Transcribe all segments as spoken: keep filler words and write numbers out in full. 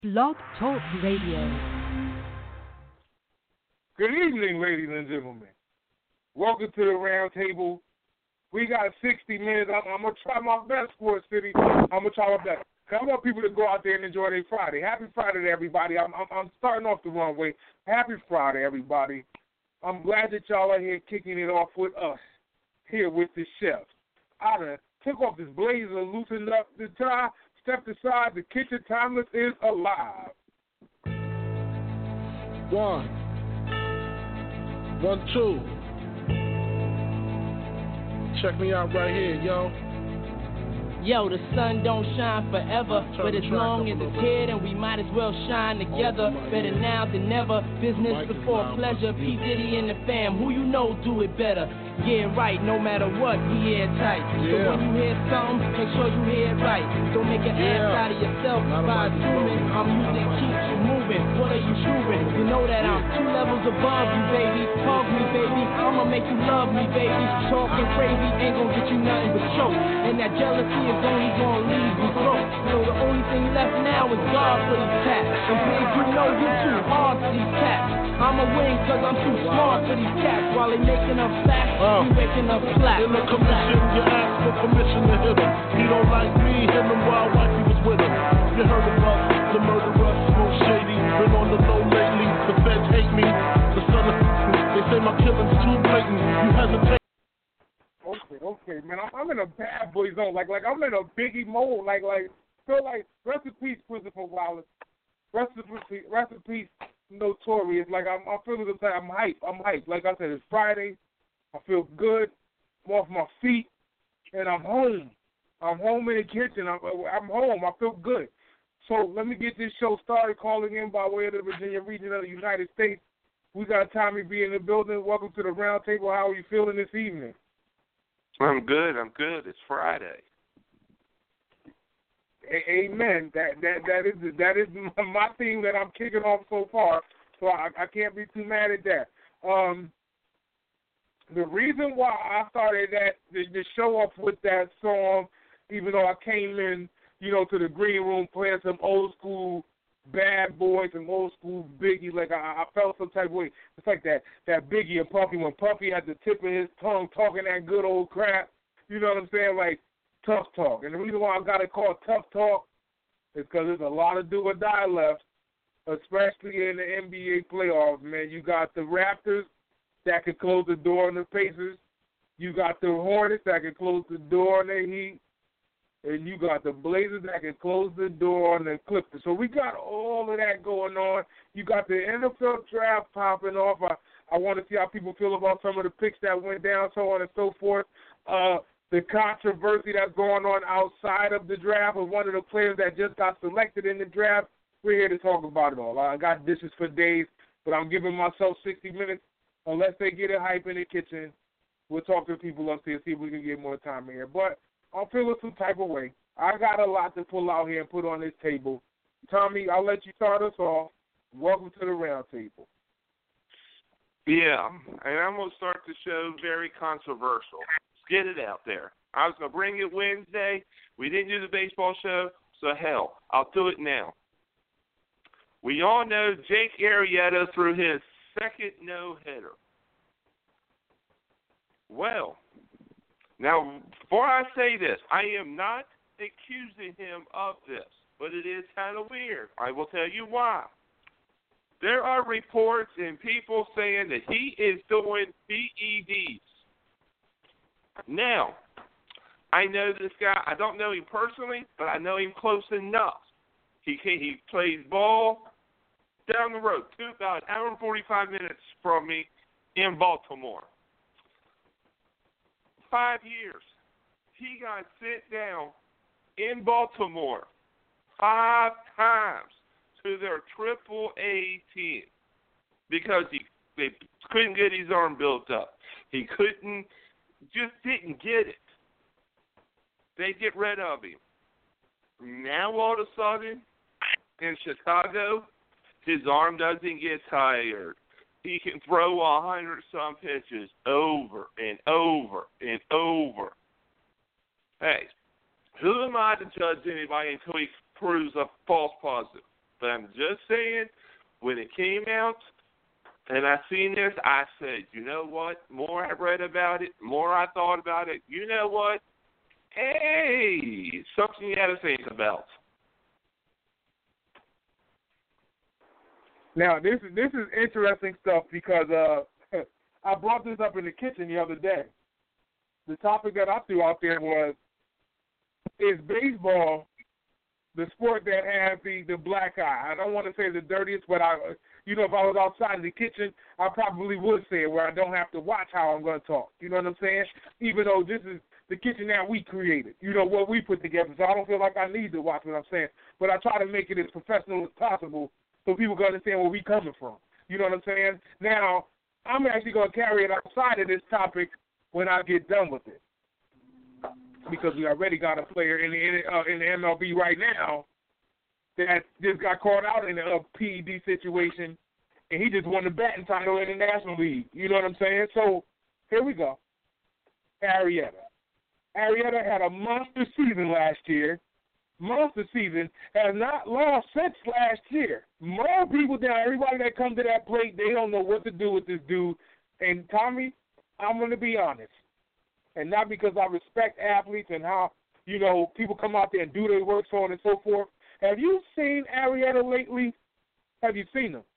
Blog Talk Radio. Good evening, ladies and gentlemen. Welcome to the round table. We got sixty minutes. I'm, I'm going to try my best, Sports City. I'm going to try my best. I want people to go out there and enjoy their Friday. Happy Friday to everybody. I'm, I'm, I'm starting off the wrong way. Happy Friday, everybody. I'm glad that y'all are here kicking it off with us, here with the chefs. I done took off this blazer, loosened up the tie, stepped aside. The kitchen timeless is alive. One. One, two. Check me out right here, yo. Yo, the sun don't shine forever, but as long as it's here, then we might as well shine together. Better now than never, business before pleasure. P. Diddy and the fam, who you know do it better. Yeah, right, no matter what, we air tight. So when you hear something, make sure you hear it right. Don't make an ass out of yourself by assuming our music keeps you moving. What are you shooting? You know that I'm two levels above you, baby. Hug me, baby. I'ma make you love me, baby. Talking crazy ain't gonna get you nothing but choke. And that jealousy is only gonna leave you broke. So the only thing left now is God for these cats. And big, you know you too hard for these cats. I'ma win cause I'm too smart for these cats. While they making up facts, uh, you making up flat. In the commission, you ask for permission to hit him. He don't like me, hit him while wifey was with him. You heard of us, the murderer, Smoke Shady. Been on the low lately, the feds hate me. The son of they say my killing's too blatant. You hesitate. Okay, okay, man. I'm, I'm in a bad boy zone. Like, like I'm in a Biggie mode. Like, like feel like rest in peace, Christopher Wallace. Rest in peace, rest in peace, Notorious. Like I'm, I'm feeling the I'm hyped. I'm hyped. Like I said, it's Friday. I feel good. I'm off my feet, and I'm home. I'm home in the kitchen. I'm, I'm home. I feel good. So let me get this show started. Calling in by way of the Virginia region of the United States. We got Tommy B in the building. Welcome to the round table. How are you feeling this evening? I'm good. I'm good. It's Friday. A- Amen. That that that is that is my theme that I'm kicking off so far. So I, I can't be too mad at that. Um, the reason why I started that the, the show off with that song, even though I came in, you know, to the green room playing some old school Bad Boys and old school Biggie, like I, I felt some type of way. It's like that that Biggie and Puffy when Puffy had the tip of his tongue talking that good old crap. You know what I'm saying? Like tough talk. And the reason why I got it called tough talk is because there's a lot of do or die left, especially in the N B A playoffs. Man, you got the Raptors that can close the door on the Pacers. You got the Hornets that can close the door on the Heat. And you got the Blazers that can close the door on the Clippers. So we got all of that going on. You got the N F L draft popping off. I, I want to see how people feel about some of the picks that went down, so on and so forth. Uh, the controversy that's going on outside of the draft with one of the players that just got selected in the draft. We're here to talk about it all. I got dishes for days, but I'm giving myself sixty minutes. Unless they get it hype in the kitchen, we'll talk to people up here, see if we can get more time in here. But I'm feeling some type of way. I got a lot to pull out here and put on this table. Tommy, I'll let you start us off. Welcome to the round table. Yeah, and I'm going to start the show very controversial. Let's get it out there. I was going to bring it Wednesday. We didn't do the baseball show, so hell, I'll do it now. We all know Jake Arrieta threw his second no-hitter. Well, now, before I say this, I am not accusing him of this, but it is kind of weird. I will tell you why. There are reports and people saying that he is doing B E Ds. Now, I know this guy. I don't know him personally, but I know him close enough. He can, he plays ball down the road, two, about an hour and forty-five minutes from me in Baltimore. Five years. He got sent down in Baltimore five times to their triple A team because he they couldn't get his arm built up. He couldn't, just didn't get it. They get rid of him. Now all of a sudden, in Chicago, his arm doesn't get tired. He can throw a hundred some pitches over and over and over. Hey, who am I to judge anybody until he proves a false positive? But I'm just saying, when it came out and I seen this, I said, you know what? More I read about it, more I thought about it. You know what? Hey, something you had to think about. Now, this is this is interesting stuff because uh, I brought this up in the kitchen the other day. The topic that I threw out there was, is baseball the sport that has the, the black eye? I don't want to say the dirtiest, but I, you know, if I was outside of the kitchen, I probably would say it, where I don't have to watch how I'm going to talk. You know what I'm saying? Even though this is the kitchen that we created, you know, what we put together. So I don't feel like I need to watch what I'm saying. But I try to make it as professional as possible so people can understand where we're coming from. You know what I'm saying? Now, I'm actually going to carry it outside of this topic when I get done with it, because we already got a player in the uh, in the M L B right now that just got caught out in a uh, P E D situation, and he just won the batting title in the National League. You know what I'm saying? So here we go. Arrieta. Arrieta had a monster season last year. Monster season, has not lost since last year. More people down, everybody that comes to that plate, they don't know what to do with this dude. And Tommy, I'm going to be honest, and not because I respect athletes and how, you know, people come out there and do their work, so on and so forth. Have you seen Arrieta lately? Have you seen him?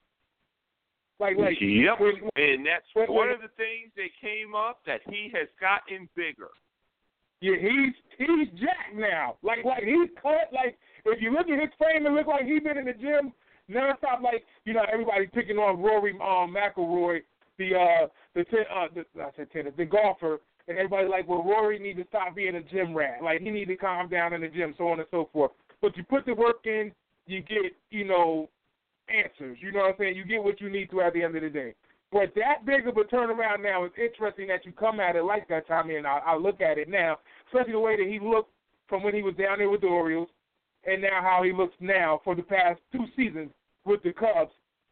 Like, like, yep. When, and that's when, one when, of the things that came up, that he has gotten bigger. Yeah, he's he's jacked now. Like like he's cut. Like if you look at his frame, it looks like he's been in the gym nonstop. Like you know, everybody picking on Rory um, McIlroy, the uh the ten, uh the, I said tennis, the golfer, and everybody like, well, Rory need to stop being a gym rat. Like he need to calm down in the gym, so on and so forth. But you put the work in, you get you know answers. You know what I'm saying? You get what you need to at the end of the day. But that big of a turnaround now is interesting that you come at it like that, Tommy, and I, I look at it now, especially the way that he looked from when he was down there with the Orioles and now how he looks now for the past two seasons with the Cubs.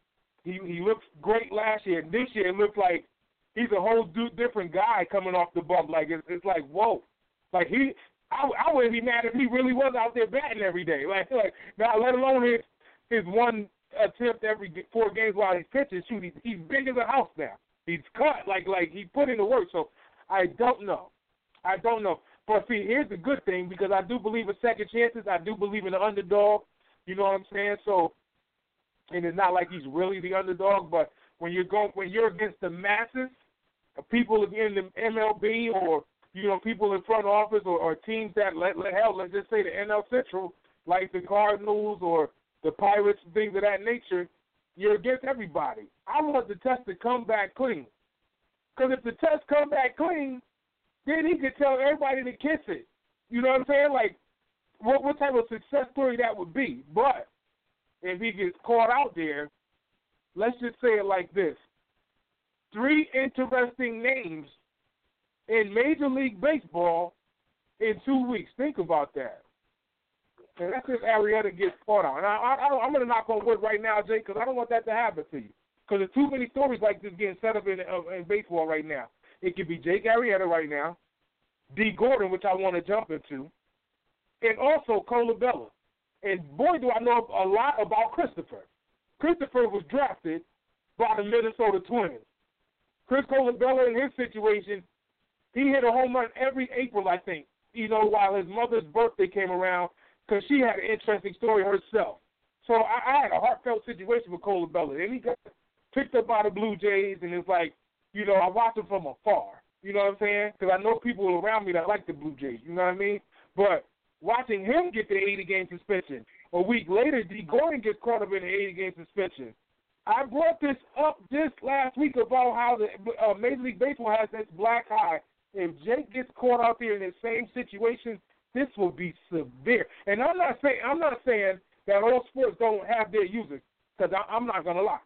He he looks great last year. This year it looks like he's a whole dude, different guy coming off the bump. Like, it's, it's like, whoa. Like, he, I, I wouldn't be mad if he really was out there batting every day. Like, like now, let alone his, his one attempt every four games while he's pitching. Shoot, he's, he's big as a house now. He's cut, like like he put in the work. So I don't know. I don't know. But see, here's the good thing, because I do believe in second chances. I do believe in the underdog. You know what I'm saying? So, and it's not like he's really the underdog, but when you're going, when you're against the masses, people in the M L B or you know people in front office or, or teams that let, let hell, let's just say the N L Central, like the Cardinals or the Pirates, things of that nature, you're against everybody. I want the test to come back clean. Because if the test come back clean, then he could tell everybody to kiss it. You know what I'm saying? Like, what, what type of success story that would be. But if he gets caught out there, let's just say it like this. Three interesting names in Major League Baseball in two weeks. Think about that. And that's if Arrieta gets caught out. And I, I, I'm going to knock on wood right now, Jay, because I don't want that to happen to you. Because there's too many stories like this getting set up in, uh, in baseball right now. It could be Jake Arrieta right now, D. Gordon, which I want to jump into, and also Colabella. And boy, do I know a lot about Christopher. Christopher was drafted by the Minnesota Twins. Chris Colabella, in his situation, he hit a home run every April, I think, you know, while his mother's birthday came around, because she had an interesting story herself. So I, I had a heartfelt situation with Colabella. And he got picked up by the Blue Jays, and it's like, you know, I watch him from afar. You know what I'm saying? Because I know people around me that like the Blue Jays. You know what I mean? But watching him get the eighty-game suspension, a week later, D. Gordon gets caught up in an eighty-game suspension. I brought this up just last week about how the uh, Major League Baseball has this black eye. If Jake gets caught out there in the same situation, this will be severe. And I'm not saying I'm not saying that all sports don't have their users, because I'm not gonna lie.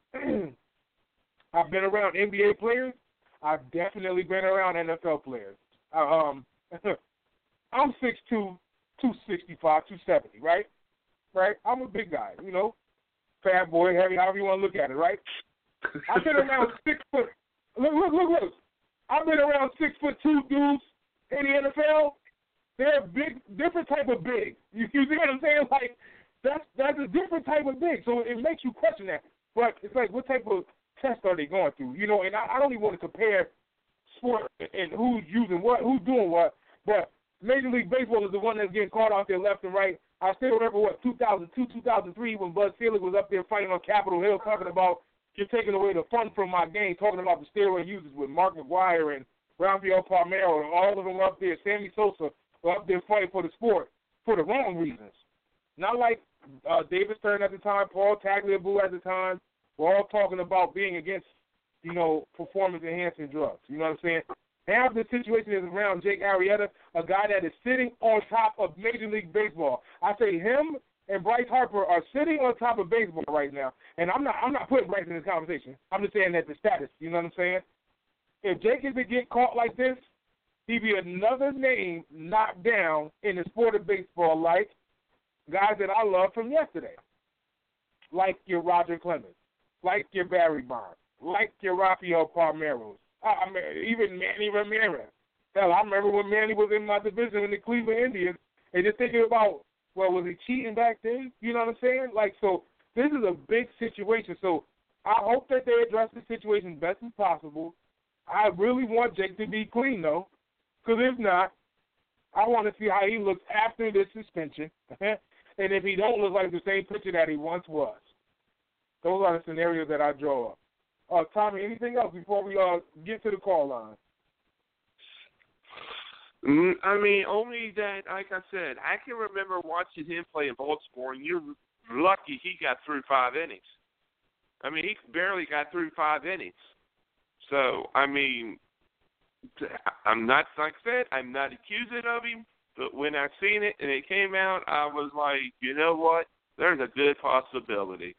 I've been around N B A players. I've definitely been around N F L players. Uh, um, I'm six two, two sixty-five, two seventy, right? Right? I'm a big guy, you know, fat boy, heavy, however you want to look at it, right? I've been around six foot. Look, look, look, look. I've been around six foot two dudes in the N F L. They're big, different type of big. You, you see what I'm saying? Like, that's that's a different type of thing. So it makes you question that. But it's like, what type of test are they going through? You know, and I, I don't even want to compare sport and who's using what, who's doing what. But Major League Baseball is the one that's getting caught out there left and right. I still remember, what, two thousand two, two thousand three, when Bud Selig was up there fighting on Capitol Hill talking about you're taking away the fun from my game, talking about the steroid users with Mark McGwire and Rafael Palmeiro, and all of them up there, Sammy Sosa, were up there fighting for the sport for the wrong reasons. Not like uh, David Stern at the time, Paul Tagliabue at the time. We're all talking about being against, you know, performance-enhancing drugs. You know what I'm saying? Now the situation is around Jake Arrieta, a guy that is sitting on top of Major League Baseball. I say him and Bryce Harper are sitting on top of baseball right now. And I'm not I'm not putting Bryce in this conversation. I'm just saying that the status, you know what I'm saying? If Jake is to get caught like this, he'd be another name knocked down in the sport of baseball, like guys that I love from yesterday. Like your Roger Clemens, like your Barry Bonds, like your Rafael Palmeiros. I mean, even Manny Ramirez. Hell, I remember when Manny was in my division in the Cleveland Indians, and just thinking about, well, was he cheating back then? You know what I'm saying? Like, so this is a big situation. So I hope that they address the situation best as possible. I really want Jake to be clean, though, because if not, I want to see how he looks after this suspension, and if he don't look like the same pitcher that he once was. Those are the scenarios that I draw up. Uh, Tommy, anything else before we uh, get to the call line? Mm, I mean, only that, like I said, I can remember watching him play in Baltimore, and you're lucky he got through five innings. I mean, he barely got through five innings. So, I mean, I'm not, like I said, I'm not accusing of him, but when I seen it and it came out, I was like, you know what? There's a good possibility.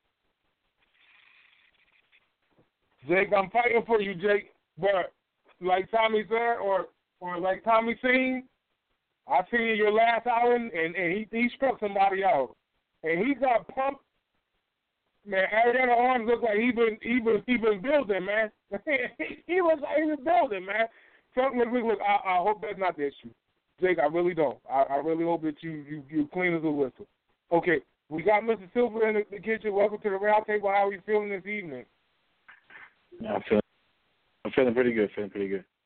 Jake, I'm fighting for you, Jake. But like Tommy said, or or like Tommy seen, I seen your last outing, and, and he he struck somebody out, and he got pumped. Man, Arrieta's arms look like he been he been he been building, man. he looks like he been building, man. So look, look, look. I, I hope that's not the issue, Jake. I really don't. I, I really hope that you you you clean as a whistle. Okay, we got Mister Silver in the, the kitchen. Welcome to the round table. How are you feeling this evening? I'm feeling, I'm feeling pretty good. Feeling pretty good.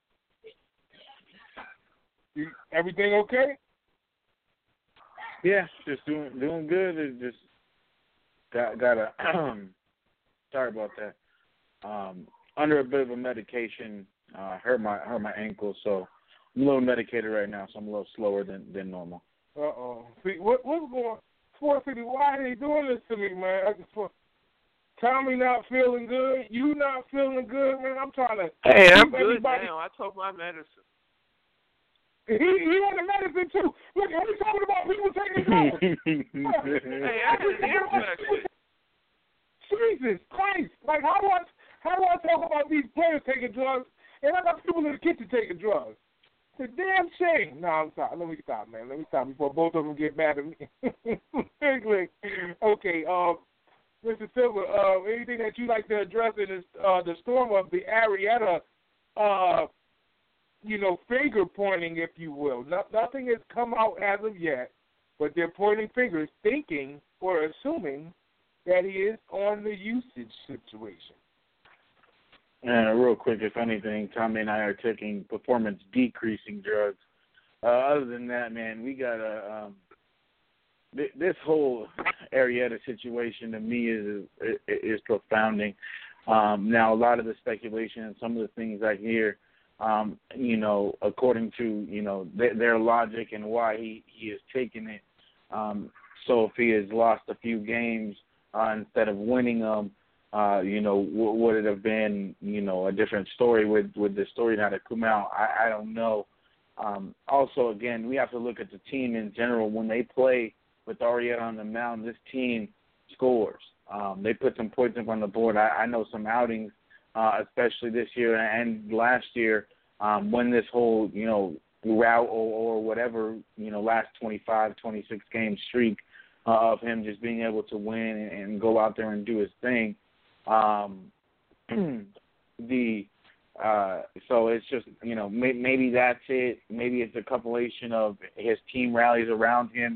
You, everything okay? Yeah, just doing doing good. It's just got got a sorry about that. Um, under a bit of a medication, uh, hurt my hurt my ankle, so I'm a little medicated right now. So I'm a little slower than, than normal. Uh oh. See what what's going on? Sports City, why are they doing this to me, man? I just want. Tommy not feeling good. You not feeling good, man. I'm trying to. Hey, I'm good now. I took my medicine. He he on the medicine too. Look, are we talking about people taking drugs? Hey, I didn't hear that shit. Jesus Christ! Like how do I how do I talk about these players taking drugs and I got people in the kitchen taking drugs? It's a damn shame. No, I'm sorry. Let me stop, man. Let me stop before both of them get mad at me. Okay. Um. Mister Silver, uh, anything that you'd like to address in this, uh, the storm of the Arrieta, uh, you know, finger pointing, if you will. No, nothing has come out as of yet, but they're pointing fingers, thinking or assuming that he is on the usage situation. And real quick, if anything, Tommy and I are taking performance-decreasing drugs. Uh, other than that, man, we got a um, th- this whole Arrieta situation to me is is, is profounding. Um, now, a lot of the speculation and some of the things I hear, um, you know, according to you know th- their logic and why he he has taken it. Um, so if he has lost a few games uh, instead of winning them. Uh, you know, w- would it have been, you know, a different story with, with the story not to come out? I, I don't know. Um, also, again, we have to look at the team in general. When they play with Arrieta on the mound, this team scores. Um, they put some points up on the board. I, I know some outings, uh, especially this year and last year, um, when this whole, you know, route or, or whatever, you know, last twenty-five, twenty-six game streak uh, of him just being able to win and, and go out there and do his thing. Um, the uh, so it's just, you know, may, maybe that's it. Maybe it's a compilation of his team rallies around him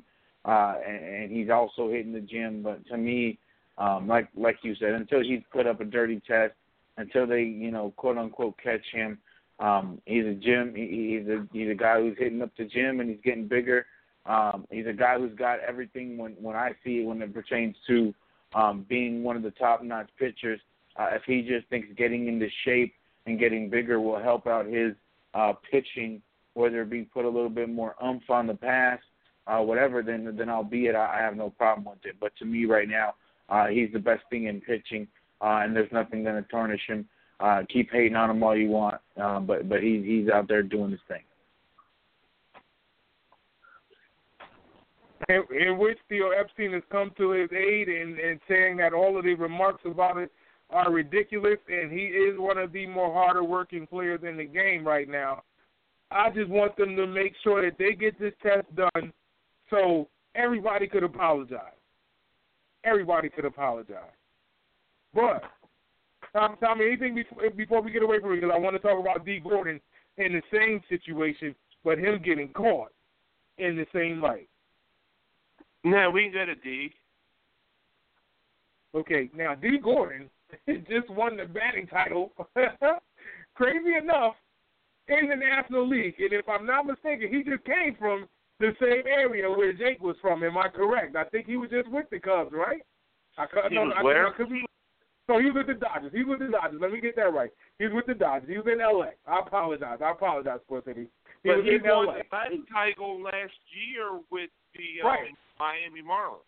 uh, and, and he's also hitting the gym. But to me, um, like like you said, until he's put up a dirty test, until they, you know, quote unquote catch him, um, he's a gym. He, he's a he's a guy who's hitting up the gym and he's getting bigger. Um, he's a guy who's got everything when when I see it when it pertains to um, being one of the top notch pitchers. Uh, if he just thinks getting into shape and getting bigger will help out his uh, pitching, whether it be put a little bit more umph on the pass, uh, whatever, then then I'll be it. I, I have no problem with it. But to me right now, uh, he's the best thing in pitching, uh, and there's nothing going to tarnish him. Uh, keep hating on him all you want, uh, but but he's he's out there doing his thing. In, in which Theo Epstein has come to his aid and, and saying that all of the remarks about it are ridiculous, and he is one of the more harder working players in the game right now. I just want them to make sure that they get this test done so everybody could apologize. Everybody could apologize. But, Tom, Tommy, anything before, before we get away from it, because I want to talk about D. Gordon in the same situation, but him getting caught in the same light. No, we can go to D. Okay, now D. Gordon just won the batting title, crazy enough, in the National League. And if I'm not mistaken, he just came from the same area where Jake was from. Am I correct? I think he was just with the Cubs, right? I, he no, was I, where? I could be, so he was with the Dodgers. He was with the Dodgers. Let me get that right. He was with the Dodgers. He was in L A. I apologize. I apologize, Sports City. He but was he in L A. won the batting title last year with the um, right. Miami Marlins.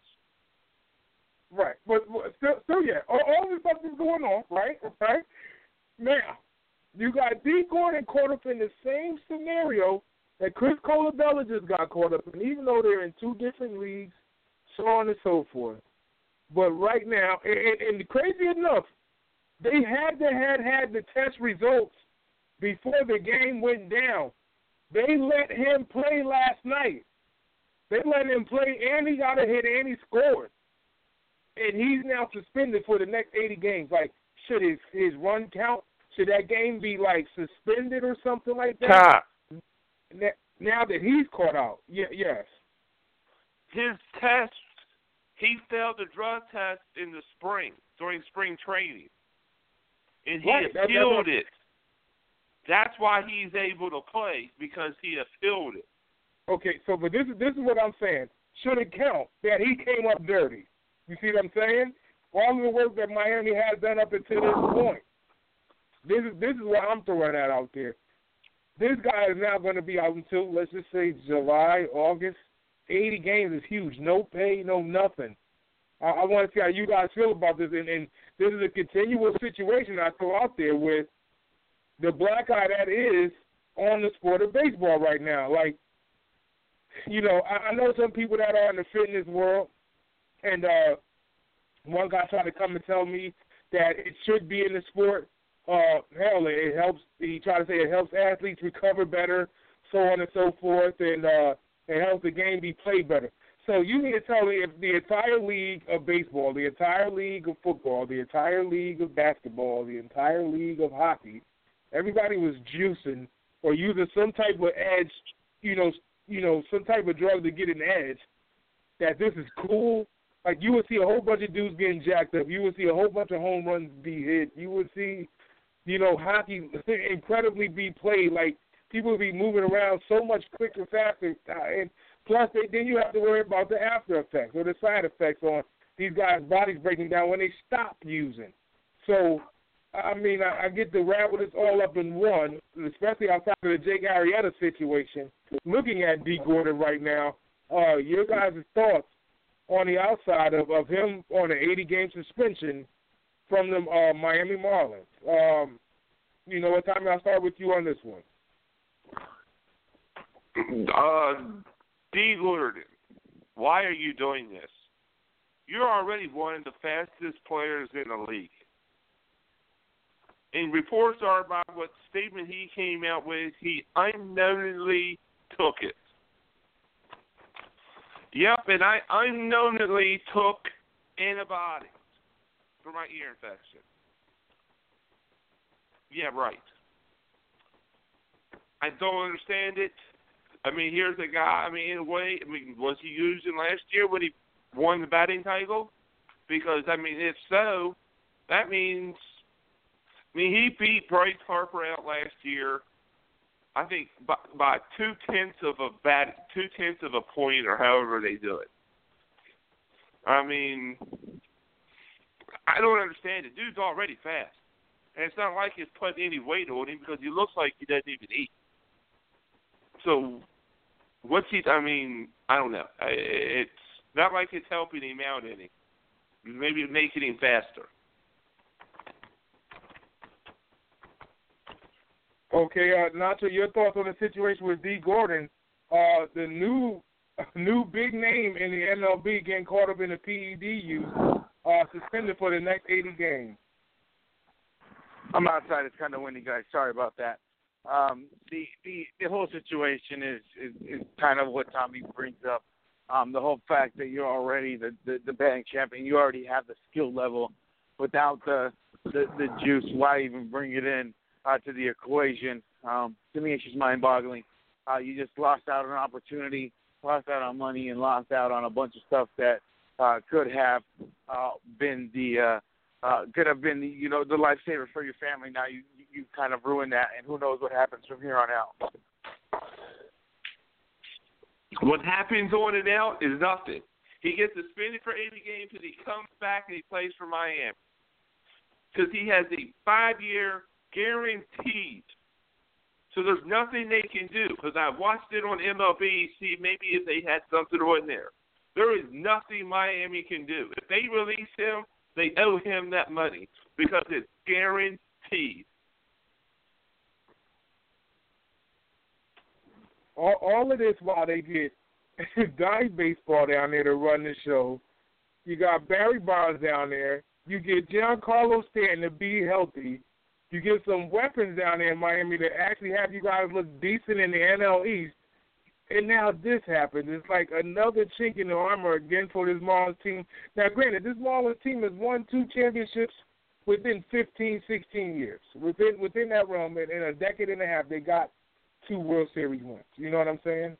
Right, but, but still, still, yeah, all, all this stuff is going on, right? Okay. Now, you got D. Gordon caught up in the same scenario that Chris Colabella just got caught up in, even though they're in two different leagues, so on and so forth. But right now, and, and crazy enough, they had to had had the test results before the game went down. They let him play last night. They let him play, and he got a hit, and he scored. And he's now suspended for the next eighty games. Like, should his, his run count, should that game be, like, suspended or something like that? Top. Now that he's caught out, yeah, yes. His test, he failed the drug test in the spring, during spring training. And he right. appealed that, it. That's why he's able to play, because he appealed it. Okay, so but this is this is what I'm saying. Should it count that he came up dirty? You see what I'm saying? All of the work that Miami has done up until this point. This is this is what I'm throwing that out there. This guy is now going to be out until, let's just say, July, August. eighty games is huge. No pay, no nothing. I, I want to see how you guys feel about this. And, and this is a continual situation I throw out there with the black eye that is on the sport of baseball right now. Like, you know, I, I know some people that are in the fitness world, and uh, one guy tried to come and tell me that it should be in the sport. Uh, hell, it helps. He tried to say it helps athletes recover better, so on and so forth, and uh, it helps the game be played better. So you need to tell me if the entire league of baseball, the entire league of football, the entire league of basketball, the entire league of hockey, everybody was juicing or using some type of edge, you know, you know, some type of drug to get an edge, that this is cool. Like, you would see a whole bunch of dudes getting jacked up. You would see a whole bunch of home runs be hit. You would see, you know, hockey incredibly be played. Like, people would be moving around so much quicker, faster. And plus, they, then you have to worry about the after effects or the side effects on these guys' bodies breaking down when they stop using. So, I mean, I, I get the rabbit it's all up in one, especially outside of the Jake Arrieta situation. Looking at D. Gordon right now, uh, your guys' thoughts on the outside of, of him on an eighty-game suspension from the uh, Miami Marlins. Um, you know what, Tommy, I'll start with you on this one. Uh, D. Gordon, why are you doing this? You're already one of the fastest players in the league. And reports are about what statement he came out with. He unknowingly took it. Yep, and I unknowingly took antibiotics for my ear infection. Yeah, right. I don't understand it. I mean, here's a guy. I mean, in a way, I mean, was he using last year when he won the batting title? Because I mean, if so, that means. I mean, he beat Bryce Harper out last year. I think by, by two tenths of a bat, two tenths of a point, or however they do it. I mean, I don't understand it. Dude's already fast, and it's not like he's putting any weight on him because he looks like he doesn't even eat. So, what's he? I mean, I don't know. It's not like it's helping him out any. Maybe making him faster. Okay, uh, Nacho, your thoughts on the situation with D. Gordon, uh, the new new big name in the M L B getting caught up in the P E D use, uh, suspended for the next eighty games. I'm outside. It's kind of windy, guys. Sorry about that. Um, the, the the whole situation is, is, is kind of what Tommy brings up. Um, the whole fact that you're already the, the, the batting champion, you already have the skill level. Without the the, the juice, why even bring it in? Uh, to the equation. Um, to me, it's just mind-boggling. Uh, you just lost out on an opportunity, lost out on money, and lost out on a bunch of stuff that uh, could have uh, been the uh, uh, could have been the, you know, the lifesaver for your family. Now you you kind of ruined that, and who knows what happens from here on out. What happens on and out is nothing. He gets suspended for eighty games, and he comes back and he plays for Miami because he has a five-year guaranteed. So there's nothing they can do because I watched it on M L B, see maybe if they had something on there. There is nothing Miami can do. If they release him, they owe him that money because it's guaranteed. All, all of this while they get Donnie Baseball down there to run the show. You got Barry Bonds down there. You get Giancarlo Stanton to be healthy. You get some weapons down there in Miami that actually have you guys look decent in the N L East. And now this happens. It's like another chink in the armor again for this Marlins team. Now, granted, this Marlins team has won two championships within fifteen, sixteen years. Within within that realm, in, in a decade and a half, they got two World Series wins. You know what I'm saying?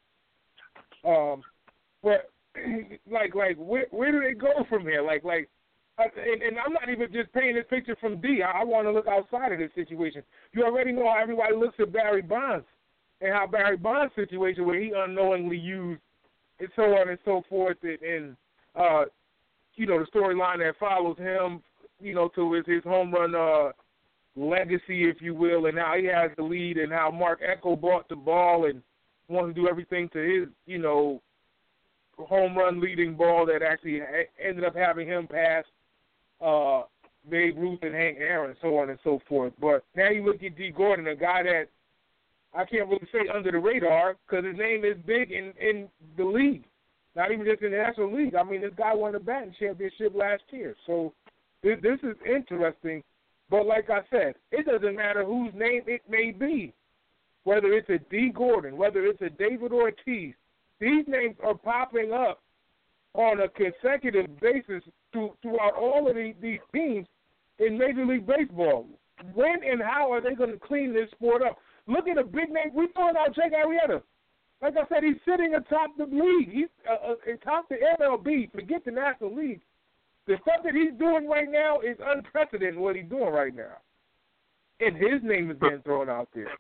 Um, but, like, like where, where do they go from here? Like, like, And, and I'm not even just painting this picture from D. I, I want to look outside of this situation. You already know how everybody looks at Barry Bonds and how Barry Bonds' situation where he unknowingly used and so on and so forth and, and uh, you know, the storyline that follows him, you know, to his, his home run uh, legacy, if you will, and how he has the lead and how Mark Echo brought the ball and wanted to do everything to his, you know, home run leading ball that actually ended up having him pass Uh, Babe Ruth and Hank Aaron, so on and so forth. But now you look at D. Gordon, a guy that I can't really say under the radar because his name is big in, in the league, not even just in the National League. I mean, this guy won the batting championship last year. So this, this is interesting. But like I said, it doesn't matter whose name it may be, whether it's a D. Gordon, whether it's a David Ortiz. These names are popping up on a consecutive basis to, throughout all of these, these teams in Major League Baseball. When and how are they going to clean this sport up? Look at a big name. We throwing out Jake Arrieta. Like I said, he's sitting atop the league. He's uh, uh, atop the M L B. Forget the National League. The stuff that he's doing right now is unprecedented, what he's doing right now. And his name is being thrown out there.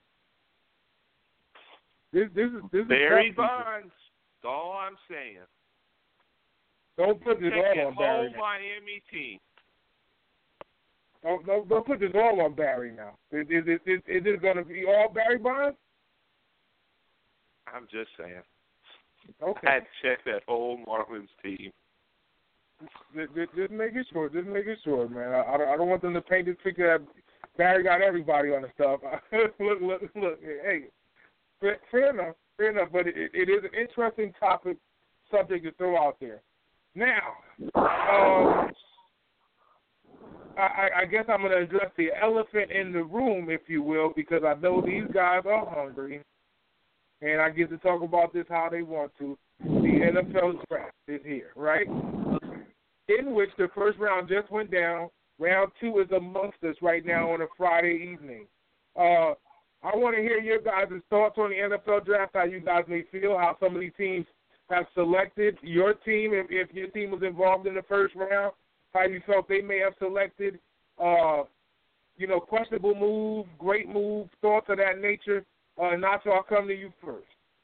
This, this is this Barry is Bonds. That's all I'm saying. Don't put this all on Barry. Whole Miami team. Don't, don't don't put this all on Barry now. Is is is, is, is it going to be all Barry Bonds? I'm just saying. Okay. I had to check that whole Marlins team. Just, just, just making sure. Just making sure, man. I, I, don't, I don't want them to paint this picture that Barry got everybody on the stuff. look, look, look. Hey, fair, fair enough. Fair enough. But it, it is an interesting topic, subject to throw out there. Now, um, I, I guess I'm going to address the elephant in the room, if you will, because I know these guys are hungry, and I get to talk about this how they want to. The N F L draft is here, right? In which the first round just went down. Round two is amongst us right now on a Friday evening. Uh, I want to hear your guys' thoughts on the N F L draft, how you guys may feel, how some of these teams have selected your team, if, if your team was involved in the first round, how you felt they may have selected, uh, you know, questionable move, great move, thoughts of that nature. Uh, Nacho, I'll come to you first.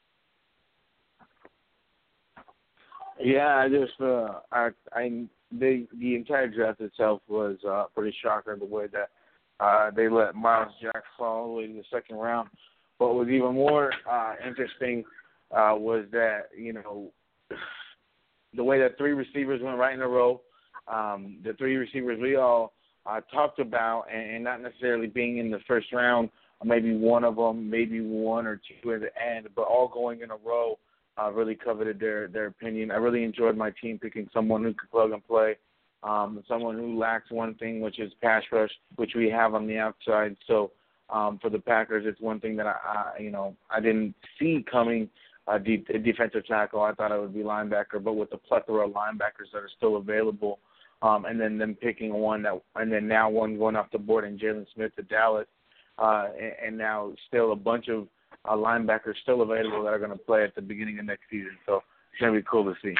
Yeah, I just, uh, I, I, the the entire draft itself was uh, pretty shocking the way that uh, they let Miles Jack fall all the way to the second round. What was even more uh, interesting uh, was that, you know, the way that three receivers went right in a row, um, the three receivers we all uh, talked about, and, and not necessarily being in the first round, maybe one of them, maybe one or two at the end, but all going in a row. Uh, really coveted their, their opinion. I really enjoyed my team picking someone who could plug and play, um, someone who lacks one thing, which is pass rush, which we have on the outside. So um, for the Packers, it's one thing that I, I you know, I didn't see coming. Uh, de- defensive tackle, I thought it would be linebacker, but with the plethora of linebackers that are still available, um, and then them picking one that, and then now one going off the board and Jalen Smith to Dallas, uh, and, and now still a bunch of Uh, linebackers still available that are going to play at the beginning of next season. So it's going to be cool to see.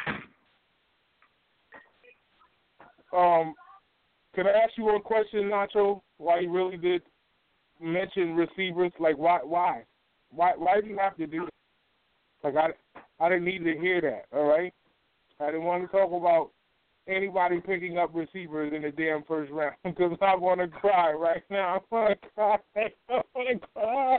Um, can I ask you one question, Nacho? Why you really did mention receivers? Like, why, why, why, why do you have to do that? Like, I, I didn't need to hear that. All right, I didn't want to talk about anybody picking up receivers in the damn first round because I want to cry right now. I want to cry. I want to cry.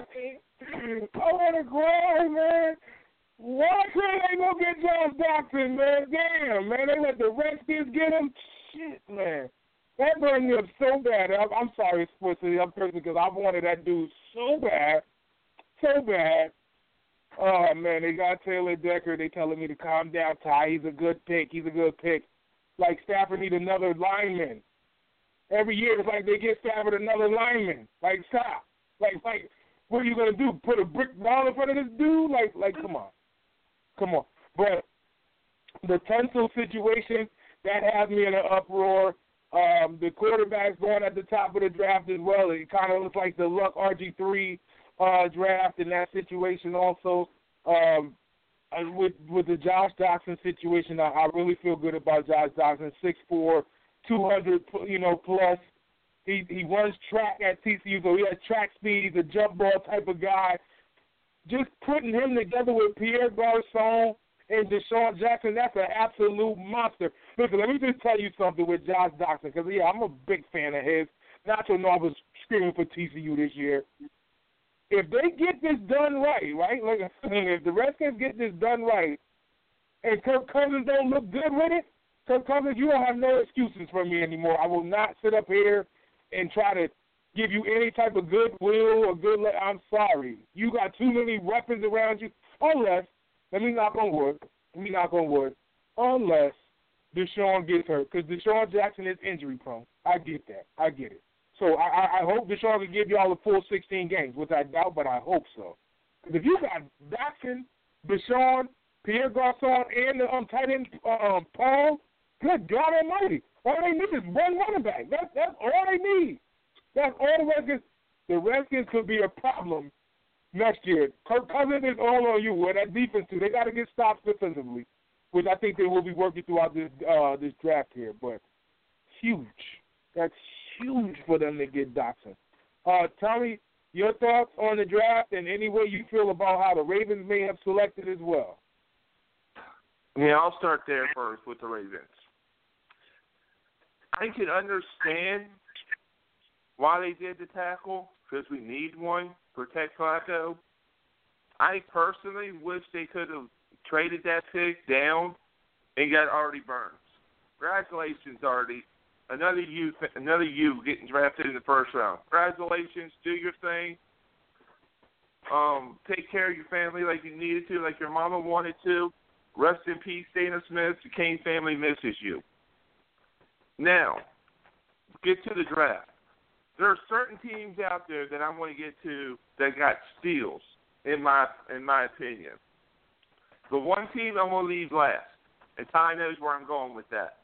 I want to cry, man. Why couldn't they go get Josh Doctson, man? Damn, man. They let the Redskins get him. Shit, man. That burned me up so bad. I'm, I'm sorry, Sports City. I'm cursing because I wanted that dude so bad. So bad. Oh, man. They got Taylor Decker. They telling me to calm down, Ty. He's a good pick. He's a good pick. Like Stafford need another lineman. Every year it's like they get Stafford another lineman. Like, stop. Like, like, what are you going to do, put a brick wall in front of this dude? Like, like, come on. Come on. But the Tunsil situation, that has me in an uproar. Um, the quarterback's going at the top of the draft as well. It kind of looks like the Luck R G three uh, draft in that situation also. Um, with with the Josh Doctson situation, I, I really feel good about Josh Doctson, six foot four, two hundred, you know, plus. He he runs track at T C U, so he has track speed. He's a jump ball type of guy. Just putting him together with Pierre Garçon and Deshaun Jackson, that's an absolute monster. Listen, let me just tell you something with Josh Doctson, because, yeah, I'm a big fan of his. Nacho know I was screaming for T C U this year. If they get this done right, right, like if the Redskins get this done right, and Kirk Cousins don't look good with it, Kirk Cousins, you don't have no excuses for me anymore. I will not sit up here and try to give you any type of goodwill or good. Le- I'm sorry. You got too many weapons around you. Unless, let me knock on wood. Let me knock on wood. Unless Deshaun gets hurt, because Deshaun Jackson is injury prone. I get that. I get it. So I, I hope Deshaun can give you all the full sixteen games, which I doubt, but I hope so. Because if you got Jackson, Deshaun, Pierre Garçon, and the um, tight end um, Paul, good God Almighty. All they need is one running back. That's, that's all they need. That's all the Redskins. The Redskins could be a problem next year. Kirk Cousins is all on you. With that defense, too. They got to get stops defensively, which I think they will be working throughout this uh, this draft here. But huge. That's huge for them to get Doctson. Uh, Tommy, your thoughts on the draft and any way you feel about how the Ravens may have selected as well? Yeah, I'll start there first with the Ravens. I can understand why they did the tackle, because we need one, protect Flacco. I personally wish they could have traded that pick down and got Artie Burns. Congratulations, Artie. Another you, another you getting drafted in the first round. Congratulations. Do your thing. Um, take care of your family like you needed to, like your mama wanted to. Rest in peace, Dana Smith. The Kane family misses you. Now, get to the draft. There are certain teams out there that I want to get to that got steals, in my in my opinion. The one team I'm going to leave last, and Ty knows where I'm going with that.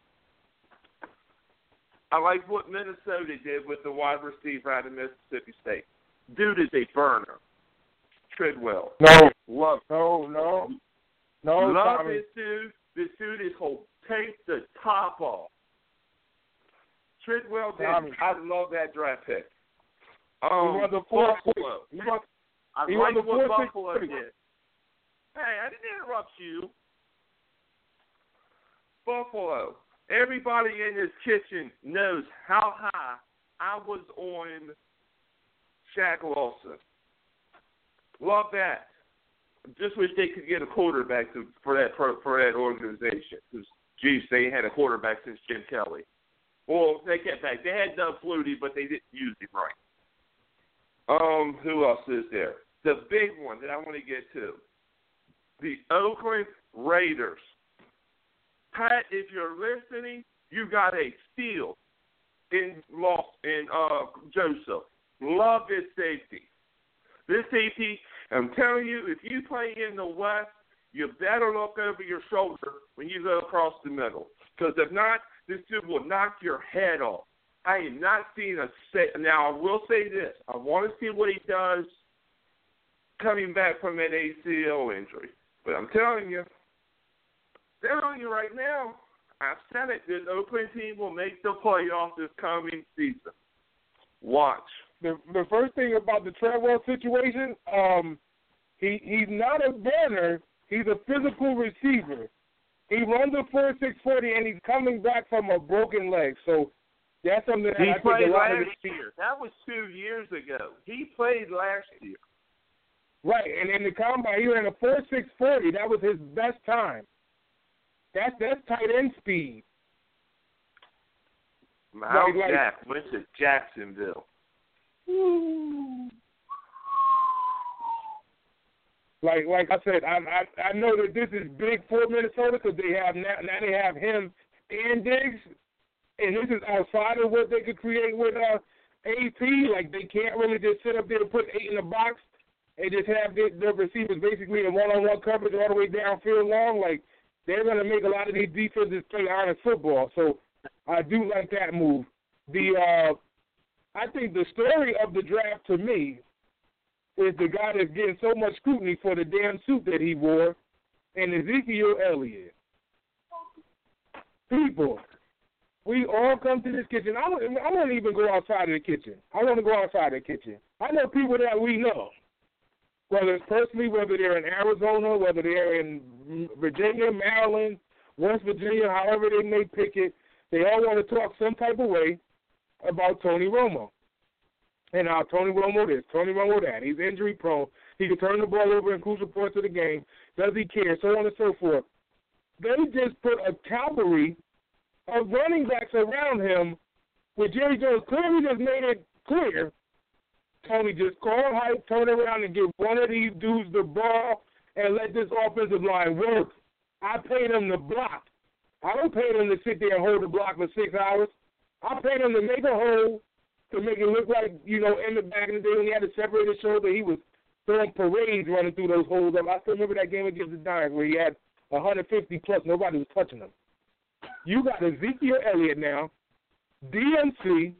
I like what Minnesota did with the wide receiver out of Mississippi State. dude is a burner. Treadwell. No. Love. No, no. No, Love Tommy. this dude. This dude is going to take the top off. Treadwell did. Tommy. I love that draft pick. He Um, won the four Buffalo. He won, I he like won the what four, Buffalo six, did. Hey, I didn't interrupt you. Buffalo. Everybody in this kitchen knows how high I was on Shaq Lawson. Love that. Just wish they could get a quarterback to, for that for, for that organization. Because, geez, they had a quarterback since Jim Kelly. Well, they get back. They had Doug Flutie, but they didn't use him right. Um, who else is there? The big one that I want to get to. The Oakland Raiders. Pat, if you're listening, you got a steal in Los in uh Joseph. Love this safety. This safety, I'm telling you, if you play in the West, you better look over your shoulder when you go across the middle. Because if not, this dude will knock your head off. I am not seeing a sa- now. I will say this: I want to see what he does coming back from that A C L injury. But I'm telling you, telling you right now, I've said it. This Oakland team will make the playoffs this coming season. Watch. The the first thing about the Treadwell situation, um, he he's not a burner. He's a physical receiver. He runs a four six forty, and he's coming back from a broken leg. So that's something that he I think played a lot last of the, year. That was two years ago. He played last year. Right, and in the combine, he ran a four six forty. That was his best time. That's that's tight end speed. Miles Like- like- Jack went to Jacksonville. Like like I said, I I, I know that this is big for Minnesota because they have now, now they have him and Diggs, and this is outside of what they could create with uh, A P. Like they can't really just sit up there and put eight in the box and just have the, the receivers basically in one-on-one coverage all the way downfield long. Like they're going to make a lot of these defenses play honest football. So I do like that move. The uh, I think the story of the draft to me is the guy that's getting so much scrutiny for the damn suit that he wore, and Ezekiel Elliott. People, we all come to this kitchen. I don't, I don't even go outside of the kitchen. I want to go outside of the kitchen. I know people that we know, whether it's personally, whether they're in Arizona, whether they're in Virginia, Maryland, West Virginia, however they may pick it, they all want to talk some type of way about Tony Romo. And now Tony Romo this, Tony Romo that. He's injury prone. He can turn the ball over in crucial parts of the game. Does he care? So on and so forth. They just put a cavalry of running backs around him with Jerry Jones clearly just made it clear. Tony, just call hype, turn around and give one of these dudes the ball and let this offensive line work. I pay them to block. I don't pay them to sit there and hold the block for six hours. I pay them to make a hole, to make it look like, you know, in the back in the day when he had a separated shoulder, he was throwing parades running through those holes. I still remember that game against the Giants where he had one hundred fifty plus, nobody was touching him. You got Ezekiel Elliott now, D M C,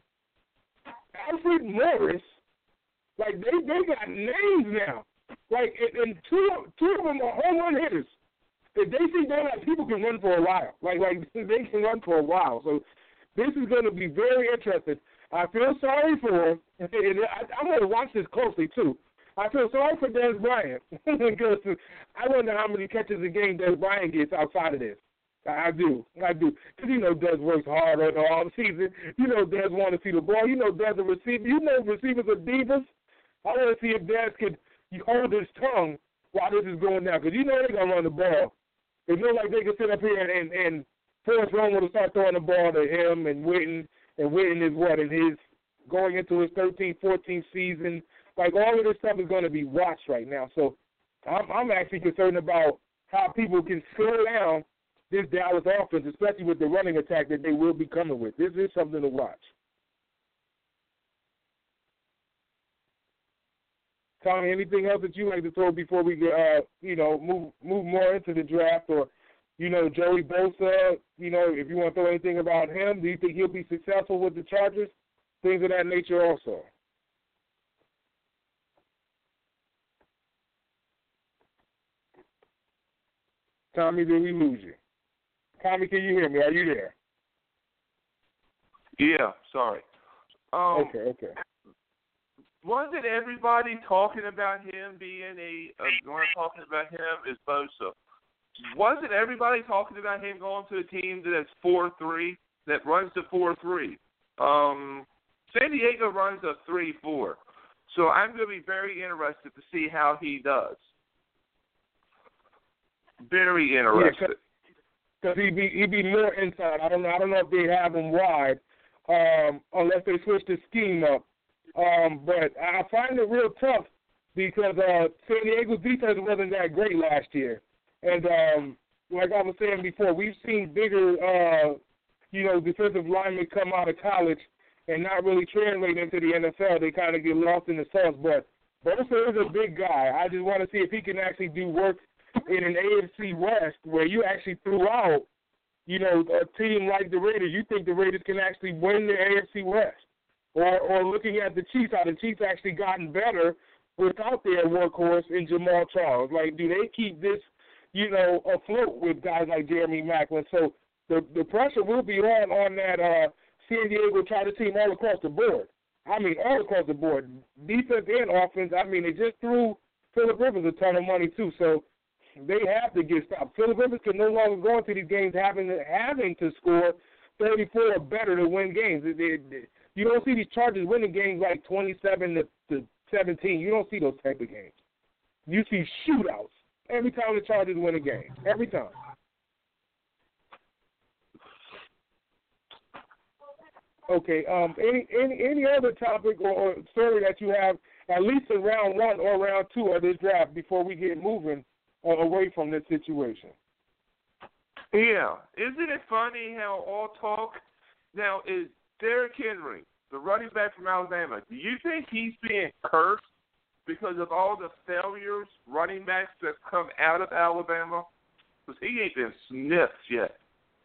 Alfred Morris. Like, they, they got names now. Like, and, and two, two of them are home run hitters. If they see that, like, people can run for a while. Like, like they can run for a while. So this is going to be very interesting. I feel sorry for him. And I, I'm going to watch this closely, too. I feel sorry for Dez Bryant because I wonder how many catches a game Dez Bryant gets outside of this. I do. I do. Because you know Dez works hard on the all season. You know Dez want to see the ball. You know Dez a receiver. You know receivers are divas. I want to see if Dez could hold his tongue while this is going down because you know they're going to run the ball. They look like they can sit up here and, and, and force Romo to start throwing the ball to him and Witten. And Witten is what? In his going into his thirteenth, fourteenth season. Like, all of this stuff is going to be watched right now. So I'm, I'm actually concerned about how people can slow down this Dallas offense, especially with the running attack that they will be coming with. This is something to watch. Tommy, anything else that you like to throw before we get, uh, you know, move move more into the draft, or, you know, Joey Bosa, you know, if you want to throw anything about him, do you think he'll be successful with the Chargers? Things of that nature also. Tommy, did we lose you? Tommy, can you hear me? Are you there? Yeah, sorry. Um, okay, okay. Wasn't everybody talking about him being a, uh, when I'm talking about him is Bosa. Wasn't everybody talking about him going to a team that's four three, that runs the four three? Um, San Diego runs a three four. So I'm going to be very interested to see how he does. Very interested. Because yeah, he'd be he'd be more inside. I don't know. I don't know if they have him wide, um, unless they switch the scheme up. Um, but I find it real tough because uh, San Diego's defense wasn't that great last year, and um, like I was saying before, we've seen bigger, uh, you know, defensive linemen come out of college and not really translate into the N F L. They kind of get lost in the sauce. But Bosa is a big guy. I just want to see if he can actually do work in an A F C West where you actually threw out, you know, a team like the Raiders. You think the Raiders can actually win the A F C West? Or, or looking at the Chiefs, how the Chiefs actually gotten better without their workhorse in Jamal Charles. Like, do they keep this, you know, afloat with guys like Jeremy Maclin? So the the pressure will be on on that uh, San Diego Charger team all across the board. I mean, all across the board, defense and offense. I mean, they just threw Phillip Rivers a ton of money too, so they have to get stopped. Phillip Rivers can no longer go into these games having to, having to score thirty-four or better to win games. They, they, they, You don't see these Chargers winning games like twenty-seven to seventeen. You don't see those type of games. You see shootouts every time the Chargers win a game. Every time. Okay. Um. Any any any other topic or, or story that you have, at least in round one or round two of this draft, before we get moving uh, away from this situation? Yeah. Isn't it funny how all talk now is Derrick Henry, the running back from Alabama? Do you think he's being cursed because of all the failures running backs that come out of Alabama? Because he ain't been sniffed yet.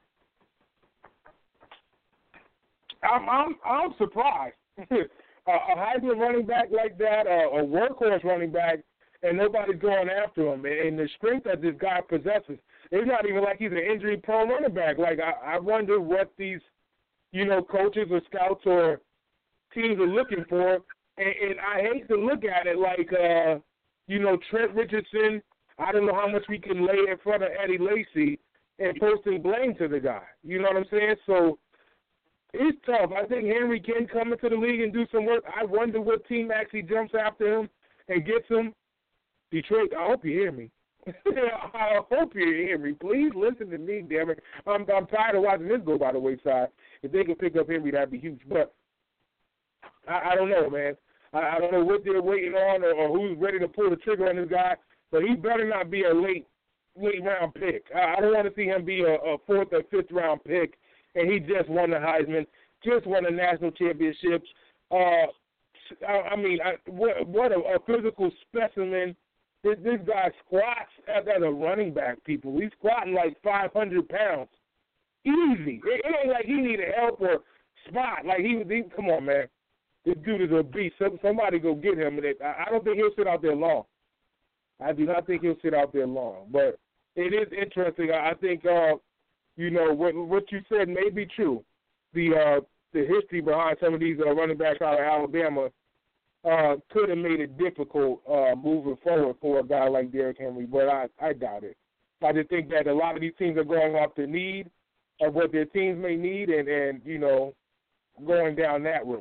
I'm I'm I'm surprised. a, a hybrid running back like that, a, a workhorse running back, and nobody's going after him. And, and the strength that this guy possesses, it's not even like he's an injury-prone running back. Like I, I wonder what these, you know, coaches or scouts or teams are looking for. And, and I hate to look at it like, uh, you know, Trent Richardson. I don't know how much we can lay in front of Eddie Lacy and posting blame to the guy. You know what I'm saying? So it's tough. I think Henry can come into the league and do some work. I wonder what team actually jumps after him and gets him. Detroit, I hope you hear me. I hope you hear me. Please listen to me, damn it. I'm, I'm tired of watching this go by the wayside. If they could pick up Henry, that'd be huge. But I, I don't know, man. I, I don't know what they're waiting on or, or who's ready to pull the trigger on this guy. But he better not be a late, late round pick. I, I don't want to see him be a, a fourth or fifth round pick, and he just won the Heisman, just won the national championships. Uh, I, I mean, I, what, what a, a physical specimen. This, this guy squats as, as a running back, people. He's squatting like five hundred pounds. Easy. It, it ain't like he needed help or spot. Like, he, he come on, man. This dude is a beast. Somebody go get him. And it, I, I don't think he'll sit out there long. I do not think he'll sit out there long. But it is interesting. I, I think, uh, you know, what, what you said may be true. The uh, the history behind some of these uh, running backs out of Alabama uh, could have made it difficult uh, moving forward for a guy like Derrick Henry, but I, I doubt it. I just think that a lot of these teams are going off the need of what their teams may need and, and you know, going down that road.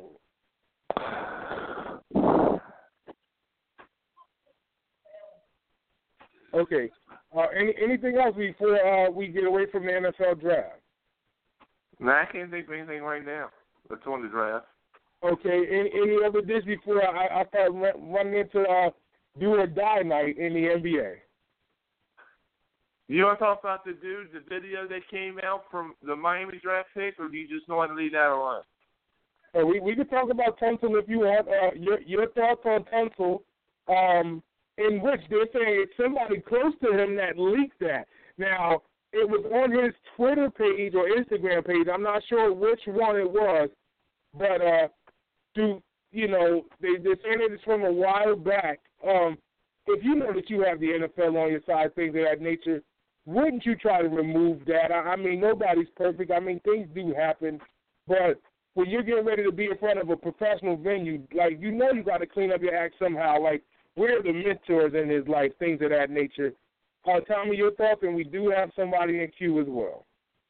Okay. Uh, any, anything else before uh, we get away from the N F L draft? No, I can't think of anything right now that's on the draft. Okay. Any, any other dish before I, I start running into uh, do or die night in the N B A? You want to talk about the dude, the video that came out from the Miami draft pick, or do you just want to leave that alone? Uh, we we could talk about Tunsil if you want. Uh, your your thoughts on Tunsil, um, in which they're saying it's somebody close to him that leaked that. Now, it was on his Twitter page or Instagram page. I'm not sure which one it was, but uh, do you know they they're saying it's from a while back. Um, if you know that you have the N F L on your side, things of that nature, wouldn't you try to remove that? I, I mean, nobody's perfect. I mean, things do happen, but when you're getting ready to be in front of a professional venue, like, you know you got to clean up your act somehow. Like, we're the mentors in his life, things of that nature. Uh, tell me your thoughts, and we do have somebody in queue as well.